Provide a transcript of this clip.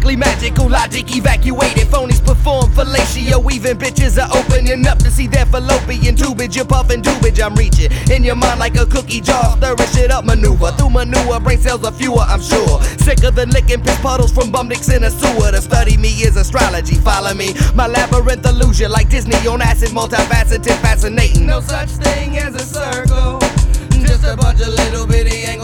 Magically magical, logic evacuated. Phonies perform fellatio. Even bitches are opening up to see their fallopian tubage. You're puffing tubage, I'm reaching in your mind like a cookie jar. Stirring shit up, maneuver through manure. Brain cells are fewer, I'm sure. Sicker than licking piss puddles from bum dicks in a sewer. To study me is astrology, follow me. My labyrinth illusion like Disney on acid, multifaceted, fascinating. No such thing as a circle, just a bunch of little bitty angles.